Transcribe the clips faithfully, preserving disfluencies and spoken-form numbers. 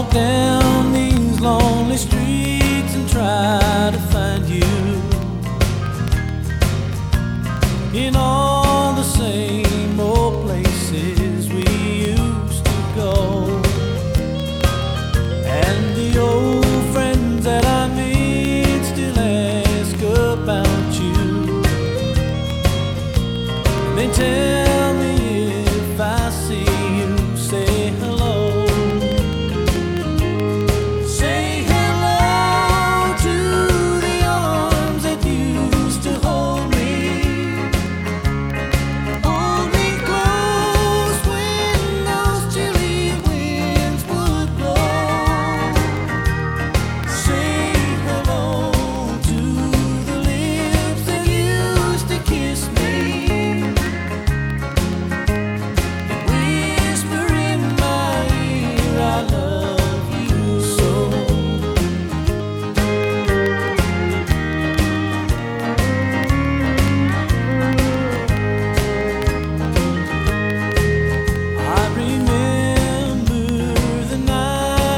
walk down these lonely streets and try to find you in all the same old places we used to go, and the old friends that I made still ask about you. They tell me if I see you, say hello.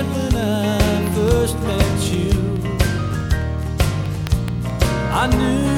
I knew